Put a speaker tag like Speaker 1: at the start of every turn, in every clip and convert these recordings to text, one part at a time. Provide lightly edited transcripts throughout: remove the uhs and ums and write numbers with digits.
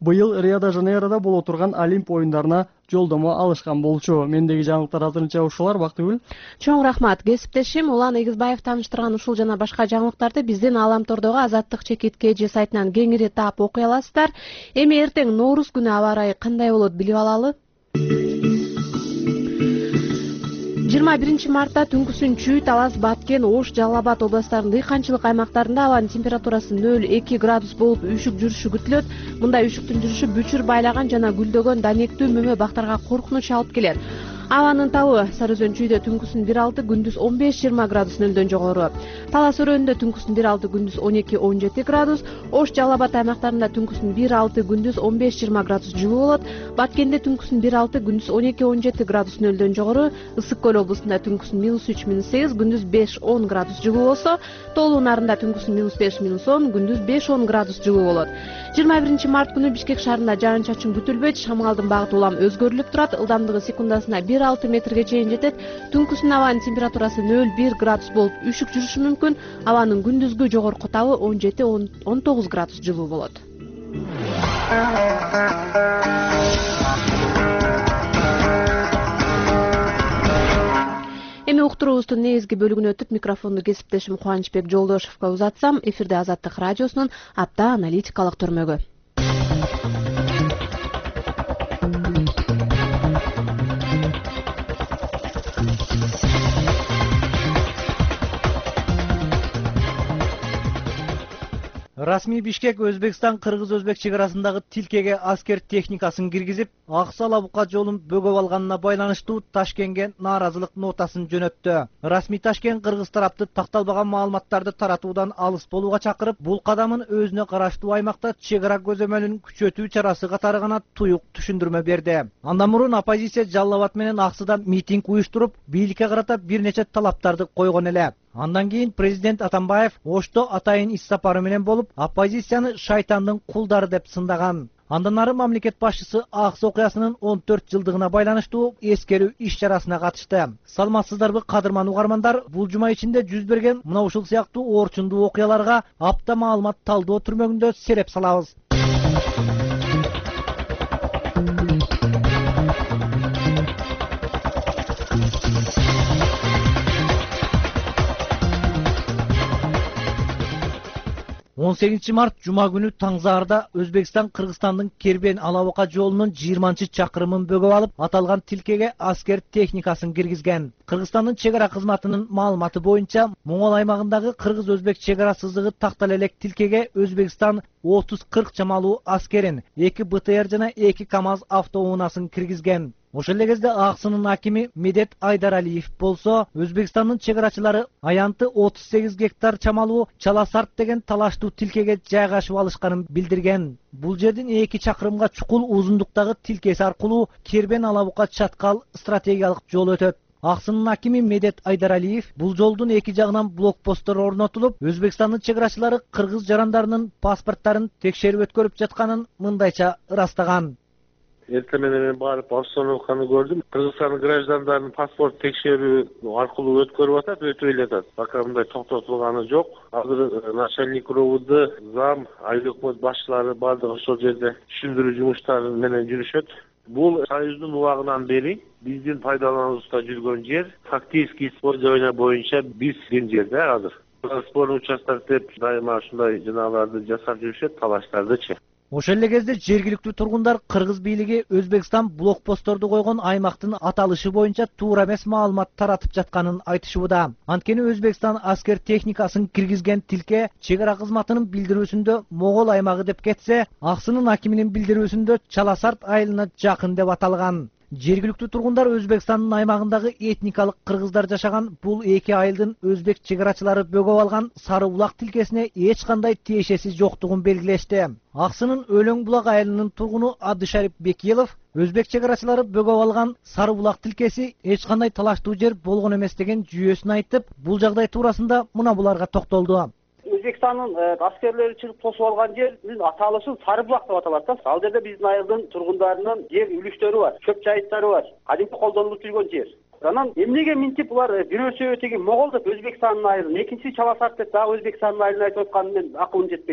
Speaker 1: быйыл Рио-де-Жанейрода боло турган Олимп оюндарына жолдомо алышкан болчу. Мендеги жаңылыктар азырынча ушулар. Бактыгүл.
Speaker 2: Чоң рахмат. Кесиптешим Улан Эгизбаев тааныштырган ушул жана башка жаңылыктарды биздин Ааламтордогу Азаттык чекит KG сайтынан кеңири таап окуй аласыздар. Эми эртең Нооруз күнү аба ырайы кандай болот билип алалы. 21 мартта түнкүсүн Чүй, Талас, Баткен, Ош, Жалал Абад областарынын дыйканчылык аймактарында абанын температурасы 0-2 градус болуп үшүк жүрүшү күтүлөт. Мындай үшүктүн жүрүшү бүчүр байлаган жана гүлдөгөн данектүү мөмө бактарга коркунуч алып келет. Абанын табы Сары Өзөн Чүйдө түнкүсүн 1-6, күндүз 15-20 градус нөлдөн жогору. Талас Өрөөнүндө түнкүсүн 1-6, күндүз 12-17 градус. Ош, Жалал Абад аймактарында түнкүсүн 1-6, күндүз 15-20 градус жылуу болот. Баткенде түнкүсүн 1-6, күндүз 12-17 градус нөлдөн жогору. Ысык көл облусунда түнкүсүн -3-8, күндүз 5-10 градус жылуу болсо, Тоолуу Нарында түнкүсүн -5-10, күндүз 5-10 градус жылуу болот. 21 март күнү Бишкек шаарында жаан-чачын күтүлбөйт. Шамалдын багыты улам өзгөрүлүп турат. Ылдамдыгы секундасына 1-6 метрге чейин жетет. Түнкүсүн абанын температурасы 0-1 градус болуп үшүк жүрүшү мүмкүн. Абанын күндүзгү жогорку табы 17-19 градус жылуу болот. Эми уктуруубуздун негизги бөлүгүнө өтүп, микрофонду кесиптешим Кубанычбек Жолдошевго узатсам, эфирде Азаттык радиосунун апта аналитикалык төрмөгү.
Speaker 3: Расмий Бишкек Өзбекстан-Кыргыз-Өзбек чек арасындагы тилкеге аскер техникасын киргизип, Аксу-Алабука жолун бөгөп алганына байланыштуу Ташкентке нааразылык нотасын жөнөттү. Расмий Ташкент Кыргыз тарапты такталбаган маалыматтарды таратуудан алыс болууга чакырып, бул кадамын өзүнө караштуу аймакта чек ара көзөмөлүн күчөтүү чарасы катары гана туюк түшүндүрмө берди. Андан мурун оппозиция Жалал Абад менен Аксуда митинг уюштуруп, бийликке карата бир нече талаптарды койгон эле. Андан кийин президент Атамбаев Ошто атайын иш сапары менен болуп, оппозицияны шайтандын кулдары деп сындаган. Андан ары мамлекет башчысы Аксу окуясынын 14 жылдыгына байланыштуу эскерүү иш чарасына катышты. Саламатсыздарбы кадырман угармандар, бул жума ичинде жүз берген мына ушул сыяктуу орчундуу окуяларга апта маалымат талдоо түрмөгүндө сереп салабыз. 18 март жума күнү Таңзаарда Өзбекстан Кыргызстандын Кербен-Алабука жолунун 20-чакырымын бөгөп алып, аталган тилкеге аскер техникасын киргизген. Кыргызстандын чек ара кызматынын маалыматы боюнча, Моңгол аймагындагы Кыргыз-Өзбек чек ара сызыгы тактала элек тилкеге Өзбекстан 30-40 чамалуу аскерин, 2 БТР жана 2 КАМАЗ автоунаасын киргизген. Ошол эле кезде Аксынын акими Медет Айдаралиев болсо, Өзбекстандын чек арачылары аянты 38 гектар чамалуу Чаласарт деген талаштуу тилкеге жайгашып алышканын билдирген. Бул жердин 2 чакырымга чукул узундуктагы тилкеси аркылуу Кербен-Алабука Чаткал стратегиялык жол өтөт. Аксынын акими Медет Айдаралиев бул жолдун эки жагынан блокпосттор орнотулуп, Өзбекстандын чек арачылары кыргыз жарандарынын паспорттарын текшерип өткөрүп жатканын мындайча ырастаган.
Speaker 4: Эртең менен барып обстановканы көрдүм. Кыргызстандын граждандарынын паспорт текшерүү аркылуу өткөрүп атат, өтүп эле. Пока мындай токтотулганы жок. Азыр начальник РОВД, зам, айыл өкмөт башчылары бардыгы ошол жерде түшүндүрүү жумуштары менен жүрүшөт. Бул Союздун убагынан бери биздин пайдалануубузда жүргөн жер, фактически использование боюнча биздин жер да азыр. Спорный участок деп дайыма ушундай жыналарды жасап жүрүшөт, талаштардычы.
Speaker 3: Ошол эле кезде жергиликтүү тургундар кыргыз бийлиги Өзбекстан блокпостторду койгон аймактын аталышы боюнча туура эмес маалымат таратып жатканын айтышууда. Анткени Өзбекстан аскер техникасын киргизген тилке чек ара кызматынын билдирүүсүндө Могол аймагы деп кетсе, Аксынын акиминин билдирүүсүндө Чаласарт айылына жакын деп аталган. Жергиликтүү тургундар Өзбекстандын аймагындагы этникалык кыргыздар жашаган бул эки айылдын өзбек чек арачылары бөгөп алган Сары булак тилкесине эч кандай тиешеси жоктугун белгилешти. Аксынын Өлөң булак айылынын тургуну Абдышарип Бекилов өзбек чек арачылары бөгөп алган Сары булак тилкеси эч кандай талаштуу жер болгон эмес деген жүйөсүн айтып, бул жагдай туурасында мына буларга токтолду.
Speaker 5: Өзбекстандын аскерлери чыгып тосуп алган жердин аталышы Сары булак деп аталат да. Ал жерде биздин айылдын тургундарынын жер үлүштөрү бар, чөп чайыттары бар. Кадимки колдонулуп жүргөн жер. Анан эмнеге минтип булар бирөөсү теги Могол деп Өзбекстандын айылын, экинчиси Чаласарт деп дагы Өзбекстандын айылын айтып атканы мен акылым жетпейт да.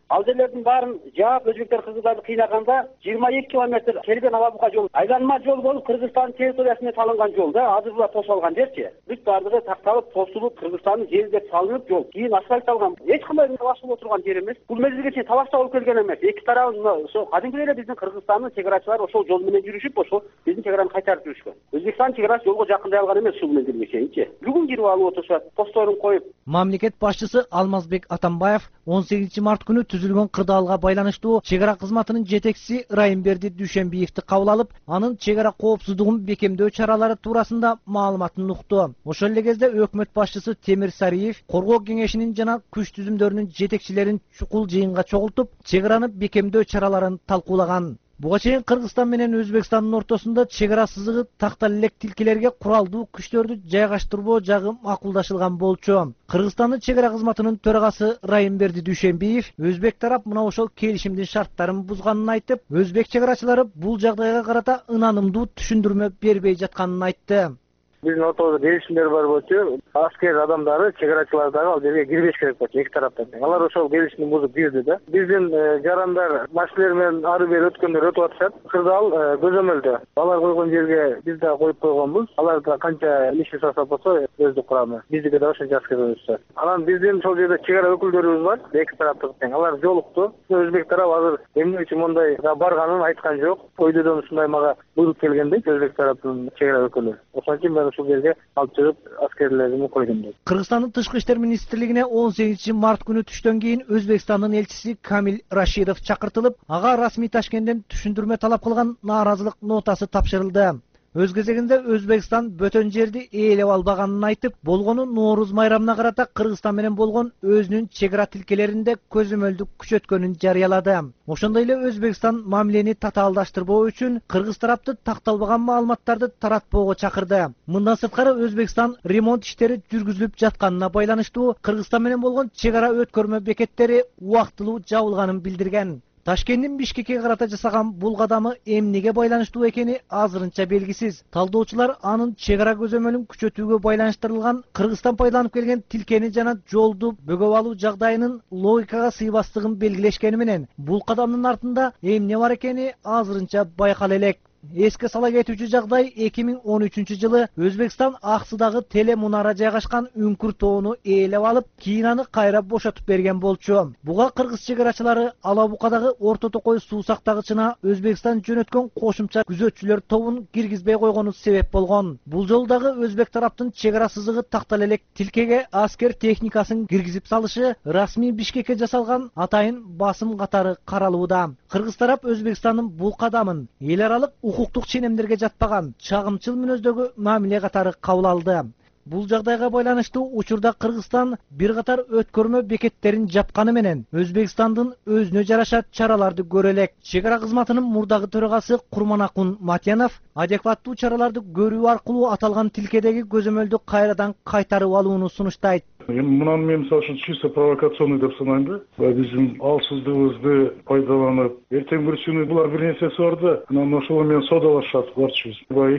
Speaker 5: Ал жерлердин баарын жаап өзбектер кыргыздарды кыйнаганда 22 километр Кербен Алабука жол айланма жол болуп Кыргызстандын территориясына салынган жол да, азыр булар тосулган жерчи. Бүт бардыгы такталып, тосулуп, Кыргызстандын жери деп салынып жол. Кийин асфальтталган. Эч кандай талашып отурган жер эмес. Бул мезгилге чейин талашта болуп келген эмес. Эки тарабын ошо кадимки эле биздин Кыргызстандын чегарачылары ошол жол менен жүрүшүп, ошол биздин чегараны кайтарып жүрүшкөн. Өзбекстан чегарасы жолго жакындай алган эмес ушул мезгилге чейинчи. Бүгүн кирип алып отурушат, постторун коюп.
Speaker 3: Мамлекет башчысы Алмазбек Атамбаев 18 март күнү түзүлгөн кырдаалга байланыштуу чегара кызматынын жетекчиси Райымберди Дүйшенбиевди кабыл алып, анын чегара коопсуздугун бекемдөө чаралары туурасында маалыматын укту. Ошол эле кезде өкмөт башчысы Темир Сариев коргоо кеңешинин жана күч түзүмдөрүнүн жетекчилерин чукул жыйынга чогултуп, чегараны бекемдөө чараларын талкуулаган. Буга чейин Кыргызстан менен Өзбекстандын ортосунда чегара сызыгы тактал элек тилкелерге куралдуу күчтөрдү жайгаштырбоо жагы макулдашылган болчу. Кыргызстандын чегара кызматынын төрагасы Райымберди Дүйшенбиев өзбек тарап мына ошол келишимдин шарттарын бузганын айтып, өзбек чегарачылары бул жагдайга карата ынанымдуу түшүндүрмө бербей жатканын айтты.
Speaker 4: Биздин ортодо келишимдер бар болчу. Аскер адамдары, чегарачылар дагы ал жерге кирбеш керек болчу эки тараптан. Алар ошол келишимди бузуп кирди да. Биздин жарандар машинелер менен ары бери өткөндөр өтүп атышат. Кырдаал көзөмөлдө. Алар койгон жерге биз да коюп койгонбуз. Алар да канча иши сасап болсо өздүк курамы. Биздики да ошончо аскер өтүшөт. Анан биздин ошол жерде чегара өкүлдөрүбүз бар. Эки тараптык тең. Алар жолукту. Өзбек тарап азыр эмне үчүн мондайга барганын айткан жок. Ойдодон ушундай мага буйрук келгенде өзбек тараптын чегара өкүлү. Ошон үчүн ушул жерге алып чыгып аскерлерин койдум деп.
Speaker 3: Кыргызстандын Тышкы иштер министрлигине 18 март күнү түштөн кийин Өзбекстандын элчиси Камил Рашидов чакыртылып, ага расмий Ташкенттен түшүндүрмө талап кылган нааразылык нотасы тапшырылды. Өз кезегинде Өзбекстан бөтөн жерди ээлеп албаганын айтып, болгону Нооруз майрамына карата Кыргызстан менен болгон өзүнүн чегара тилкелеринде көзөмөлдүк күчөткөнүн жарыялады. Ошондой эле Өзбекстан мамилени татаалдаштырбоо үчүн кыргыз тарапты такталбаган маалыматтарды таратпоого чакырды. Мындан сырткары Өзбекстан ремонт иштери жүргүзүлүп жатканына байланыштуу Кыргызстан менен болгон чегара өткөрмө бекеттери убактылуу жабылганын билдирген. Ташкенттин Бишкекке карата жасаган бул кадамы эмнеге байланыштуу экени азырынча белгисиз. Талдоочулар анын чегара көзөмөлүн күчөтүүгө байланыштырылган Кыргызстан пайдаланып келген тилкени жана жолду бөгөп алуу жагдайынын логикага сыйбастыгын белгилешкени менен бул кадамдын артында эмне бар экени азырынча байкала элек. Эске сала кетүүчү жагдай 2013 жылы Өзбекстан Аксыдагы теле мунара жайгашкан Үңкүр тоону ээлеп алып, кийин аны кайра бошотуп берген болчу. Буга кыргыз чегарачылары Алабукадагы Орто Токой суу сактагычына Өзбекстан жөнөткөн кошумча күзөтчүлөр тобун киргизбей койгону себеп болгон. Бул жолу дагы өзбек тараптын чегара сызыгы тактал элек тилкеге аскер техникасын киргизип салышы расмий Бишкекке жасалган атайын басым катары каралууда. Кыргыз тарап Өзбекстандын бул кадамын эл аралык укуктук ченемдерге жатпаган чагымчыл мүнөздөгү мамиле катары кабыл алды. Бул жагдайга байланыштуу учурда Кыргызстан бир катар өткөрмө бекеттерин жапканы менен Өзбекстандын өзүнө жараша чараларды көрө элек. Чегара кызматынын мурдагы төрагасы Курманакун Матянов адекваттуу чараларды көрүү аркылуу аталган тилкедеги көзөмөлдү кайрадан кайтарып алууну сунуштайт.
Speaker 6: Мынаны мен мисалы үчүн чисто провокационный деп санайм да. Биздин алсыздыгыбызды пайдаланып, эртең бир күнү булар бир нерсеси бар да, анан ошол менен содалашат барчыбыз.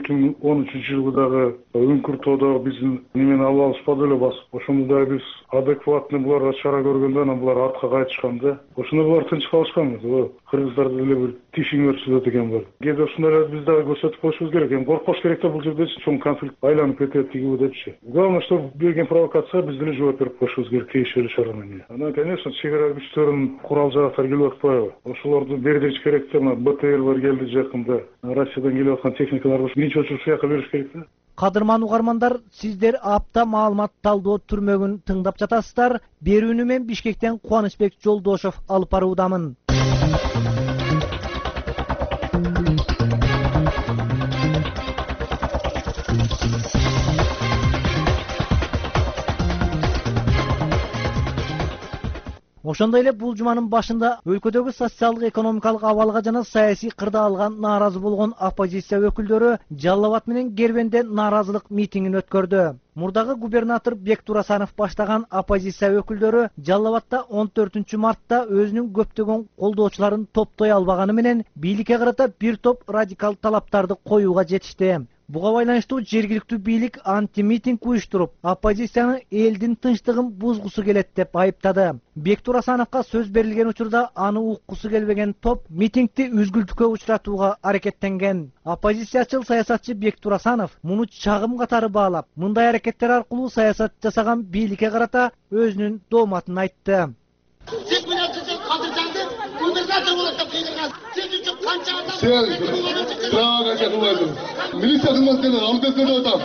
Speaker 6: 2013 жылдагы Үңкүр тоодо биздин немени алып алышпады эле басып. Ошондо да биз адекватный буларга чара көргөндө анан булар артка кайтышкан да. Ошондо булар тынч калышкан. Кыргыздарды эле бир тишиң өрчүлөт экен бар. Кээде ошондой биз дагы көрсөтүп коюшубуз керек. Эми коркпош керек да, бул жерде чоң конфликт айланып кетет тигиби депчи. Главное, что берген провокация биз деле жооп берип коюшубуз керек тиешелүү чаранын. Анан, конечно, чегара күчтөрүнүн курал жааттары келип атпайбы? Ошолорду бердириш керек да, БТР бар келди жакында. Россиядан келип аткан техникаларды биринчи очередь ушуяка бериш керек да.
Speaker 3: Кадырман угармандар, сиздер апта маалымат талдоо түрмөгүн тыңдап жатасыздар. Берүүнү мен Бишкектен Кубанычбек Жолдошов алып баруудамын. Ошондой эле бул жуманын башында өлкөдөгү социалдык экономикалык абалга жана саясий кырдаалга нааразы болгон оппозиция өкүлдөрү Жалал Абад менен Кербенде нааразылык митингин өткөрдү. Мурдагы губернатор Бек Турасанов баштаган оппозиция өкүлдөрү Жалал Абадта 14 мартта өзүнүн көптөгөн колдоочуларын топтой албаганы менен бийликке карата бир топ радикал талаптарды коюуга жетишти. Буга байланыштуу жергиликтүү бийлик антимитинг уюштуруп, оппозицияны элдин тынчтыгын бузгусу келет деп айыптады. Бектур Асановго сөз берилген учурда аны уккусу келбеген топ митингди үзгүлтүккө учуратууга аракеттенген. Оппозициячыл саясатчы Бектур Асанов муну чагым катары баалап, мындай аракеттер аркылуу саясат жасаган бийликке карата өзүнүн дооматын айтты.
Speaker 7: Милиция кызматкерлери алып атам.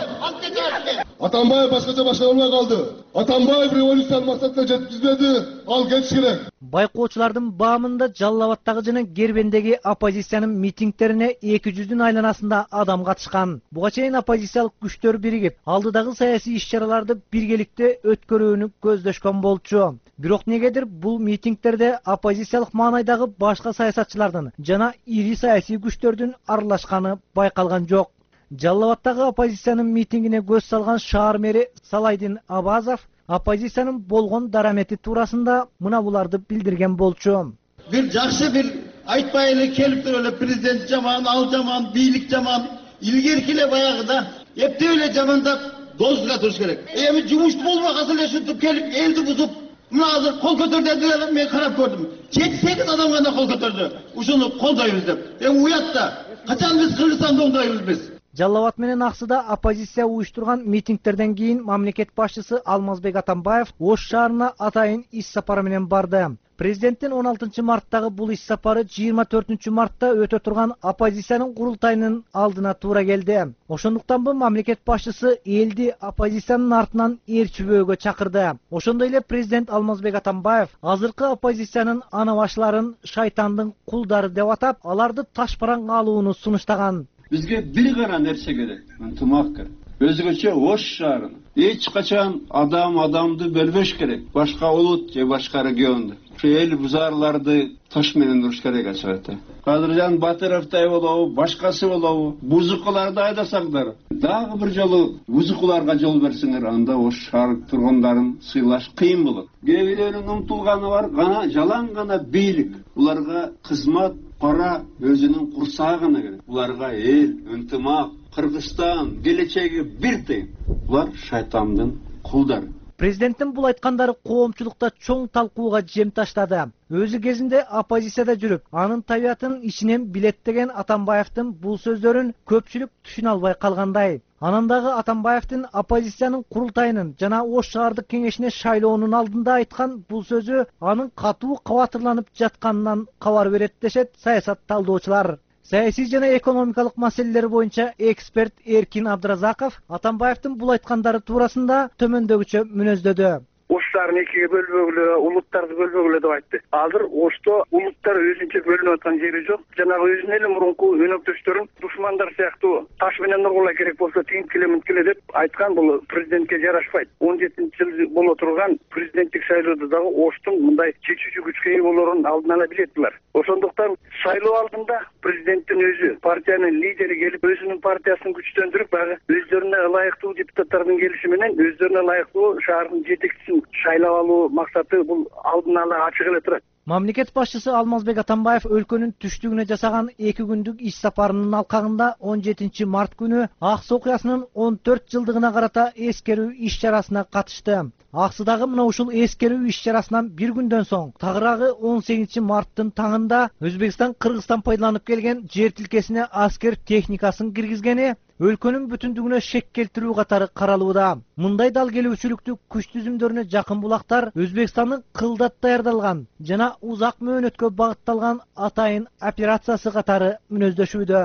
Speaker 7: Атамбаев башкача башкара албай калды. Атамбаев революциянын максатына жеткизбеди, ал кетиш керек.
Speaker 3: Байкоочулардын баамында Жалал Абадтагы жана Кербендеги оппозициянын митингтерине 200-дүн айланасында адам катышкан. Буга чейин оппозициялык күчтөр биригип, алдыдагы саясий иш-чараларды биргеликте өткөрүүнү көздөшкөн болчу. Бирок негедир бул митингтерде оппозициялык маанайдагы башка саясатчылардын жана ири саясий күчтөрдүн аралашканы байкалган жок. Жалал Абадтагы оппозициянын митингине көз салган шаар мэри Салайдин Абазов оппозициянын болгон дарамети туурасында мына буларды билдирген болчу.
Speaker 8: Бир жакшы бир айтпай эле келип туруп эле президент жаман, ал жаман, бийлик жаман, илгерки эле баягыда эптеп эле жамандап дозуга туруш керек. Эми жумуш болбаган эле ушинтип келип элди бузуп, мына азыр кол көтөрдүлөр, мен карап көрдүм. 7-8 адам гана кол көтөрдү. Ушуну колдойбуз деп. Уят да. Качан биз Кыргызстанды оңдойбуз биз?
Speaker 3: Жалал Абад менен Аксыда оппозиция уюштурган митингтерден кийин мамлекет башчысы Алмазбек Атамбаев Ош шаарына атайын иш сапары менен барды. Президенттин 16 марттагы бул иш сапары 24 мартта өтө турган оппозициянын курултайынын алдына туура келди. Ошондуктан бул мамлекет башчысы элди оппозициянын артынан ээрчибөөгө чакырды. Ошондой эле президент Алмазбек Атамбаев азыркы оппозициянын анабашларын шайтандын кулдары деп атап, аларды ташпараң алууну сунуштаган.
Speaker 9: Бизге бир гана нерсе керек, ынтымак керек. Өзгөчө Ош шаарына эч качан адамды бөлбөш керек. Башка улут же башка регионду. Ушу эл бузарларды таш менен уруш керек ачыгата. Кадыржан Батыровдай болобу, башкасы болобу, бузукуларды айдасаңдар, дагы бир жолу бузукуларга жол берсеңер, анда Ош шаар тургундарын сыйлаш кыйын болот. Кээ бирөөнүн умтулганы бар, гана жалаң гана бийлик. Уларга кызмат кара өзүнүн курсагына керек. Уларга эл, ынтымак, Кыргызстан келечеги бир тыйын. Булар шайтандын кулдары.
Speaker 3: Президенттин бул айткандары коомчулукта чоң талкууга жем таштады. Өзү кезинде оппозицияда жүрүп, анын табиятын ичинен билет деген Атамбаевдин бул сөздөрүн көпчүлүк түшүнө албай калгандай. Анан дагы Атамбаевдин оппозициянын курултайынын жана Ош шаардык кеңешине шайлоонун алдында айткан бул сөзү анын катуу кабатырланып жатканынан кабар берет дешет саясат талдоочулар. Саясий жана экономикалык маселелер боюнча эксперт Эркин Абдыразаков Атамбаевдин бул айткандары туурасында төмөндөгүчө мүнөздөдү.
Speaker 10: Ош шаарын экиге бөлбөгүлө, улуттарды бөлбөгүлө деп айтты. Азыр Ошто улуттар өзүнчө бөлүнүп аткан жери жок. Жанагы өзүнүн эле мурунку өнөктөштөрүн душмандар сыяктуу таш менен ургулай керек болсо тигинт келе деп айткан, бул президентке жарашпайт. 17-жыл боло турган президенттик шайлоодо дагы Оштун мындай чечүүчү күчкө ээ болорун алдын ала билет булар. Ошондуктан шайлоо алдында президенттин өзү, партиянын лидери келип өзүнүн партиясын күчтөндүрүп, баягы өздөрүнө ылайыктуу депутаттардын келиши менен өздөрүнө ылайыктуу шаардын жетекчисин шайлап алуу максаты бул алдын ала ачык эле турат.
Speaker 3: Мамлекет башчысы Алмазбек Атамбаев өлкөнүн түштүгүнө жасаган 2 күндүк иш сапарынын алкагында 17 март күнү Аксы окуясынын 14 жылдыгына карата эскерүү иш-чарасына катышты. Аксыдагы мына ушул эскерүү иш-чарасынан бир күндөн соң, тагыраагы 18 марттын таңында Өзбекстан Кыргызстан пайдаланып келген жер тилкесине аскер техникасын киргизгени өлкөнүн бүтүндүгүнө шек келтирүү катары каралууда. Мындай дал келүүчүлүктү күч түзүмдөрүнө жакын булактар Өзбекстандын кылдат даярдалган жана узак мөөнөткө багытталган атайын операциясы катары мүнөздөшүүдө.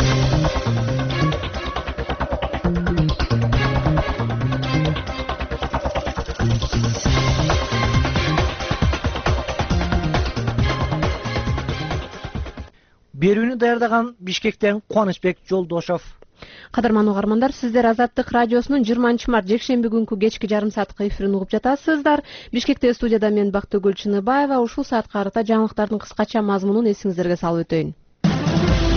Speaker 3: Берүүнү даярдаган Бишкектен Кубанычбек Жолдошов.
Speaker 2: Кадырман угармандар, сиздер Азаттык радиосунун 20 март жекшемби күнкү кечки жарым саатка эфирин угуп жатасыздар. Бишкекте студияда мен Бактыгүл Чыныбаева. Ушул саатка карата жаңылыктардын кыскача мазмунун эсиңиздерге салып өтөйүн.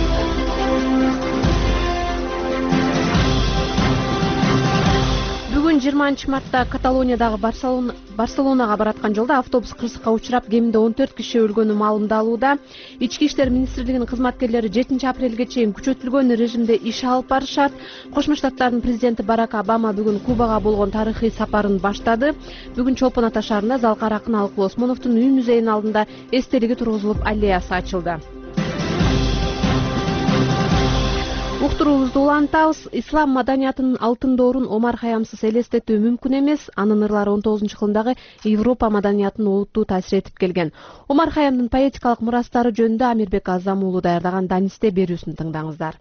Speaker 2: Бүгүн менен 20-мартта Каталониядагы Барселонага бараткан жолдо автобус кырсыкка учурап, кеминде 14 киши өлгөнү маалымдалууда. Ички иштер министрлигинин кызматкерлери 7 апрелге чейин күчөтүлгөн режимде иш алып барышат. Кошмо Штаттардын президенти Барак Обама бүгүн Кубага болгон тарыхый сапарын баштады. Бүгүн Чолпон Ата шаарында Залкар акын Алыкул Осмоновдун үй музейинин алдында эстелиги тургузулуп, аллеясы ачылды. Уктуруубузду улантабыз. Ислам маданиятынын алтын доорун Омар Хайямсыз элестетүү мүмкүн эмес. Анын ырлары 19-кылымдагы Европа маданиятына олуттуу таасир этип келген. Омар Хайямдын поэтикалык мурастары жөнүндө Амирбек Азам уулу даярдаган Данисте берүүсүн тыңдаңыздар.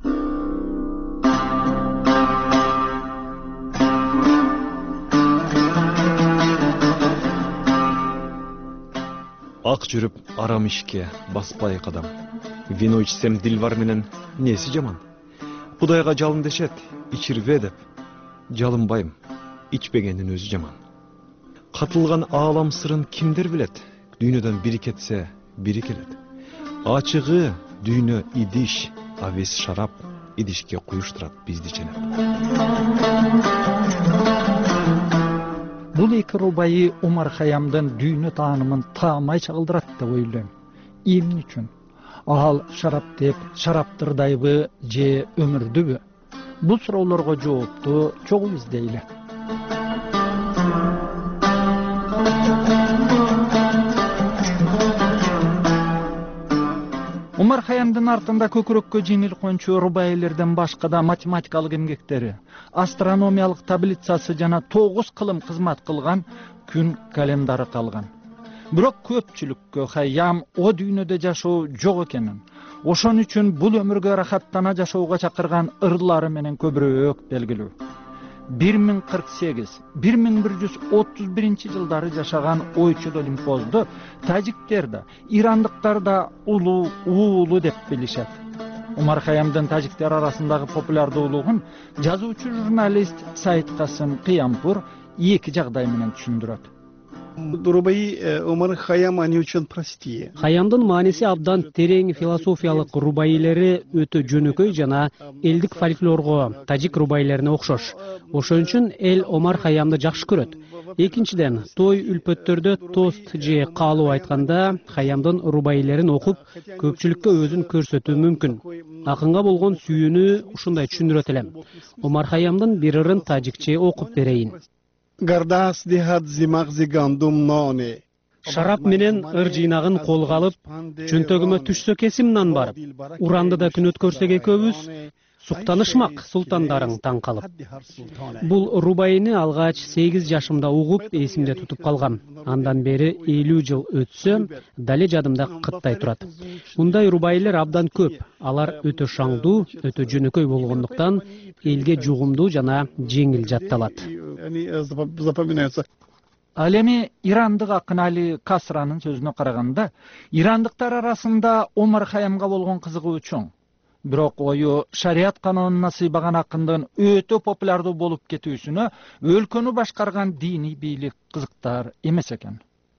Speaker 11: Ак жүрүп арам ишке баспай кадам. Вино ичсем дилбар менен неси жаман. Кудайга жалын дешет, ичирбе деп. Жалынбайм, ичпегендин өзү жаман. Катылган аалам сырын кимдер билет? Дүйнөдөн бири кетсе, бири келет. Ачыгы дүйнө идиш, авес шарап, идишке куюштурат бизди ченеп.
Speaker 12: Бул эки рубайы Омар Хайямдын дүйнө таанымын таамай чагылдырат деп ойлойм. Эмне үчүн? Ал шарап деп шараптырдайбы же өмүрдүбү? Бул суроолорго жоопту чогуу издейли. Омар Хайямдын артында көкүрөккө жеңил кончу рубайелерден башка да математикалык эмгектери, астрономиялык таблицасы жана 9 кылым кызмат кылган күн календары калган. Бирок көпчүлүккө Хайям о дүйнөдө жашоо жок экенин, ошон үчүн бул өмүргө рахаттана жашоого чакырган ырлары менен көбүрөөк белгилүү. 1048-1131 жылдары жашаган ойчул Олимпозду тажиктер да, ирандыктар да уулу деп билишет. Омар Хайямдын тажиктер арасындагы популярдуулугун жазуучу журналист Сайт Касым Кыямпур эки жагдай менен түшүндүрөт.
Speaker 13: Рубаи Омар Хайям они очень простые.
Speaker 14: Хайямдын мааниси абдан терең философиялык рубаилери өтө жөнөкөй жана элдик фольклорго, тажик рубаилерине окшош. Ошон үчүн эл Омар Хайямды жакшы көрөт. Экинчиден, той үлпөттөрдө тост же каалоо айтканда Хайямдын рубаилерин окуп, көпчүлүккө өзүн көрсөтүү мүмкүн. Акынга болгон сүйүүнү ушундай түшүндүрөт элем. Омар Хайямдын бир ырын тажикче окуп берейин.
Speaker 13: Гардас дихат зимагзи гандум ноне.
Speaker 14: Шарап менен ыр жыйнагын колго алып, чөнтөгүмө түшсө кесимнан барып, уранды да күн өткөрсөк экөөбүз, суктанышмак султандарың таң калып. Бул рубайыны алгач 8 жашымда угуп, эсимде тутуп калгам. Андан бери 50 жыл өтсө, дале жадымда кыттай турат. Мындай рубайлер абдан көп. Алар өтө шаңдуу, өтө жөнөкөй болгондуктан элге жугумдуу жана жеңил жатталат.
Speaker 12: Ал эми ирандык акын Али Касранын сөзүнө караганда, ирандыктар арасында Омар Хайямга болгон кызыгуу чоң. Бирок ою шарият канонуна сыйбаган акындын өтө популярдуу болуп кетүүсүнө өлкөнү башкарган диний бийлик кызыктар эмес экен.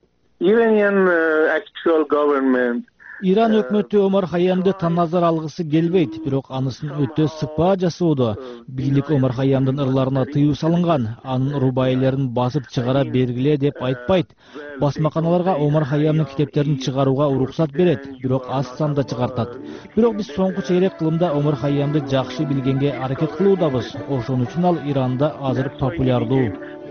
Speaker 15: Иран өкмөтү Омар Хайямды таназар алгысы келбейт, бирок анысын өтө сыпаа жасоодо. Бийлик Омар Хайямдын ырларына тыюу салынган, анын рубайлерин басып чыгара бергиле деп айтпайт. Басмаканаларга Омар Хайямдын китептерин чыгарууга уруксат берет, бирок аз санда чыгартат. Бирок биз соңку чейрек кылымда Омар Хайямды жакшы билгенге аракет кылуудабыз. Ошон үчүн ал Иранда азыр популярдуу.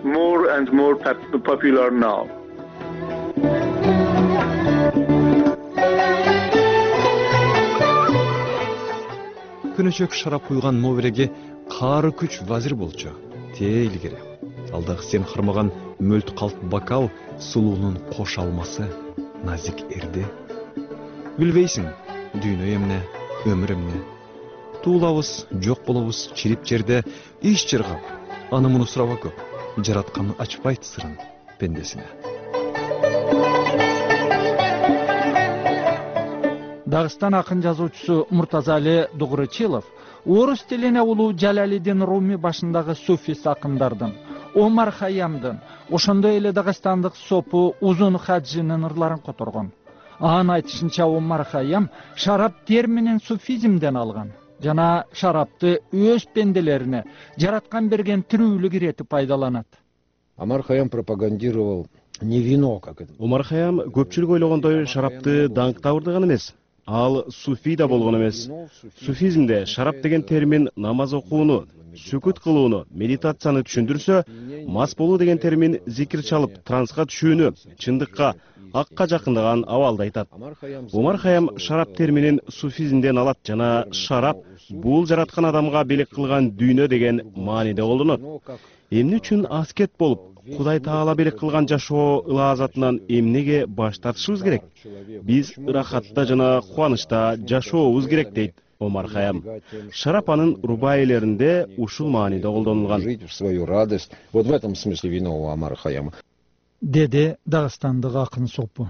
Speaker 11: Күнөчөк шарап куйган мобиреге каары күч вазир болчу. Тээ илгери. Алдагы сен кармаган мөлт калт бокал сулуунун кош алмасы назик эрди. Билбейсиң, дүйнө эмне, өмүр эмне. Туулабыз, жок болобуз, чирип жерде иш чыргап. Аны муну сураба көп. Жараткан ачпайт сырын пендесине.
Speaker 12: Дагыстан акын жазуучусу Муртазали Дугурычилов орус тилине улуу Жалалиддин Руми башындагы суфист акындардын, Омар Хайямдын, ошондой эле дагыстандык сопу Узун Хаджинин ырларын которгон. Анын айтышынча Омар Хайям шарап терминин суфизмден алган. жана шарапты өз пенделерине жараткан берген тирүүлүк иретип пайдаланат.
Speaker 16: Омар Хайям пропагандировал не вино, как это.
Speaker 17: Омар Хайям көпчүлүк ойлогондой шарапты даңктабырдыган эмес. Ал суфи да болгон эмес. Суфизмде шарап деген термин намаз окууну, сүкүт кылууну, медитацияны түшүндүрсө, мас болуу деген термин зикир чалып, транска түшүүнү, чындыкка, акка жакындаган абалды айтат. Омар Хайям шарап терминин суфизмден алат жана шарап бул жараткан адамга белек кылган дүйнө деген мааниде колдонот. Эмне үчүн аскет болуп, Кудай Таала белек кылган жашоо ылаазатынан эмнеге баш тартышыбыз керек? Биз ырахатта жана кубанычта жашообуз керек дейт Омар Хайям. Шарап анын рубаилеринде ушул мааниде колдонулган.
Speaker 16: Свою радость. Вот в этом смысле вино у Омара Хайяма.
Speaker 12: Деди Дагыстандык акын сопу.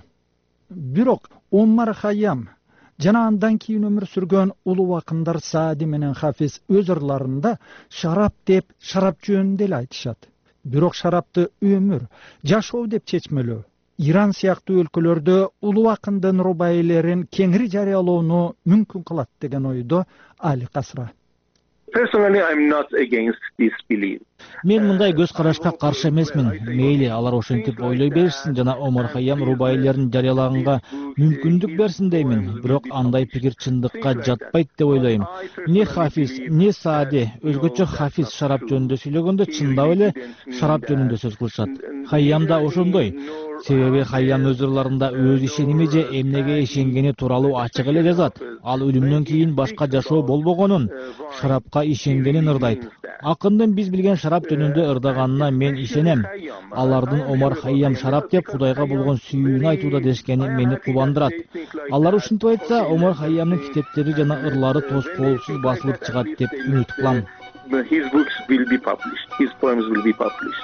Speaker 12: Бирок Омар Хайям жана андан кийин өмүр сүргөн улуу акындар Саади менен Хафиз өз ырларында шарап деп шарап жөнүндө эле айтышат. Бирок шарапты өмүр, жашоо деп чечмелөө Иран сыяктуу өлкөлөрдө улуу акындын рубаилерин кеңири жарыялоону мүмкүн кылат деген ойдо Али Касра.
Speaker 18: Personally, I'm not against this belief.
Speaker 15: Мен мындай көз карашка каршы эмесмин. Мейли алар ошентип ойлой беришсин жана Омар Хайям рубаилерин жарыялаганга мүмкүндүк берсин деймин. Бирок андай пикир чындыкка жатпайт деп ойлойм. Не Хафиз, не Саади өзгөчө Хафиз шарап жөнүндө сүйлөгөндө чындап эле шарап жөнүндө сөз кылышат. Хайям да ошондой. Себеби Хайям өз ырларында өз ишеними же эмнеге ишенгени тууралуу ачык эле жазат. Ал өлүмдөн кийин башка жашоо болбогонун, шарапка ишенгенин ырдайт. Акындын биз билген шарап жөнүндө ырдаганына мен ишенем. Алардын Омар Хайям шарап деп Кудайга болгон сүйүүнү айтууда дешкени мени кубандырат. Алар ушинтип айтса, Омар Хайямдын китептери жана ырлары тоскоолсуз басылып чыгат деп үмүт кылам.
Speaker 18: His books will be published. His poems will be published.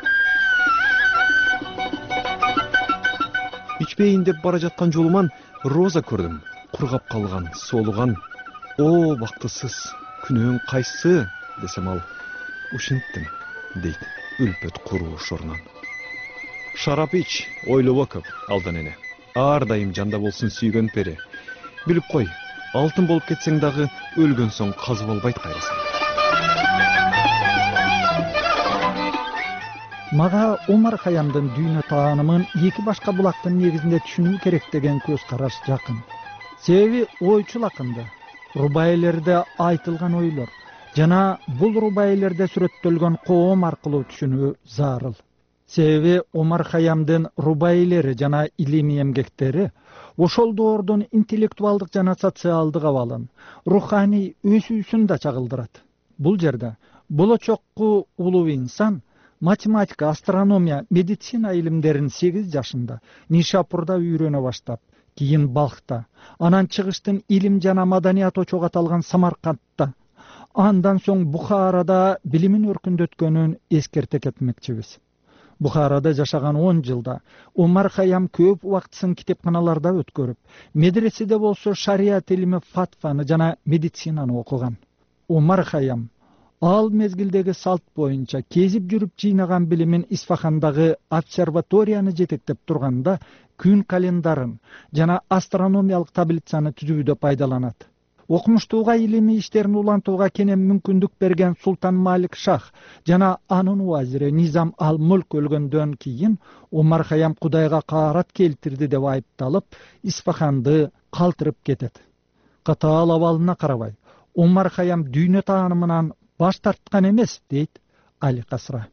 Speaker 11: Ичпейин деп бара жаткан жолуман роза көрдүм. Кургап калган, солуган. О, бактысыз, күнөөң кайсы десем ал ушинттим дейт үлпөт куруу шорунан. Шарап ич, ойлобо көп алдан эне. Ар дайым жанда болсун сүйгөн пери. Билип кой, алтын болуп кетсең дагы өлгөн соң казып албайт кайрасаң.
Speaker 12: Мага Омар Хайямдын дүйнө таанымын эки башка булактын негизинде түшүнүү керек деген көз караш жакын. Себеби ойчул акынды, рубаилерде айтылган ойлор жана бул рубаилерде сүрөттөлгөн коом аркылуу түшүнүү зарыл. Себеби Омар Хайямдын рубаилери жана илимий эмгектери ошол доордун интеллектуалдык жана социалдык абалын, руханий өсүүсүн да чагылдырат. Бул жерде болочокку улуу инсан математика, астрономия, медицина илимдерин 8 жашында Нишапурда үйрөнө баштап, кийин Балхта, анан чыгыштын илим жана маданият очогу аталган Самаркандта, андан соң Бухарада билимин өркүндөткөнүн эскерте кетмекчибиз. Бухарада жашаган 10 жылда Омар Хайям көп убактысын китепканаларда өткөрүп, медреседе болсо шариат илими, фатваны жана медицинаны окуган. Омар Хайям ал мезгилдеги салт боюнча кезип жүрүп жыйнаган билимин Исфахандагы обсерваторияны жетектеп турганда күн календарын жана астрономиялык таблицаны түзүүдө пайдаланат. Окумуштууга илимий иштерин улантууга кенен мүмкүндүк берген Султан Малик Шах жана анын уазири Низам ал-Мулк өлгөндөн кийин Омар Хайям Кудайга каарат келтирди деп айыпталып, Исфаханды калтырып кетет. Катаал абалына карабай, Омар Хайям дүйнө таанымынан баш тарткан эмес, дейт Али Касра.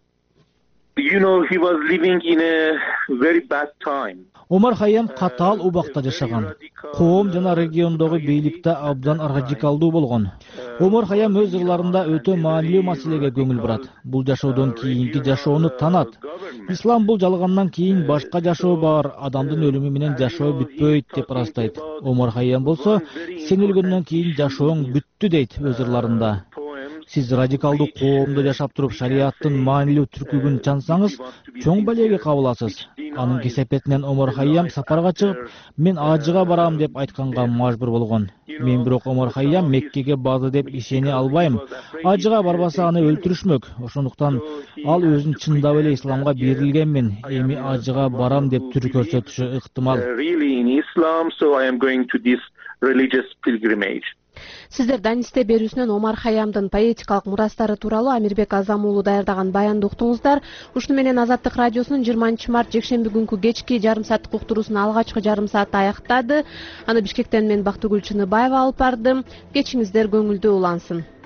Speaker 18: You know, he was living in a very bad time.
Speaker 15: Омар Хайям катаал убакта жашаган. Коом жана региондогу бийликте абдан радикалдуу болгон. Омар Хайям өз ырларында өтө маанилүү маселеге көңүл бурат. Бул жашоодон кийинки жашоону танат. Ислам бул жалгандан кийин башка жашоо бар, адамдын өлүмү менен жашоо бүтпөйт деп ырастайт. Омар Хайям болсо, сен өлгөндөн кийин жашооң бүттү дейт өз ырларында. Сиз радикалдуу коомдо жашап туруп шариаттын маанилүү түркүгүн чансаңыз, чоң балеге кабыласыз. Анын кесепетинен Омар Хайям сапарга чыгып, мен ажыга барам деп айтканга мажбур болгон. Мен бирок Омар Хайям Меккеге барды деп ишене албайм. Ажыга барбаса аны өлтүрүшмөк. Ошондуктан ал өзүн чындап эле исламга берилгенмин, эми ажыга барам деп түр көрсөтүшү ыктымал.
Speaker 18: Really in Islam, so I am going to this religious pilgrimage.
Speaker 2: Сиздер Данисте берүүсүнөн Омар Хайямдын поэтикалык мурастары тууралуу Амирбек Азам уулу даярдаган баянды уктуңуздар. Ушуну менен Азаттык радиосунун 20 март жекшемби күнкү кечки жарым сааттык уктуруусун алгачкы жарым саатты аяктады. Аны Бишкектен мен Бактыгүл Чыныбаева алып бардым. Кечиңиздер көңүлдүү улансын.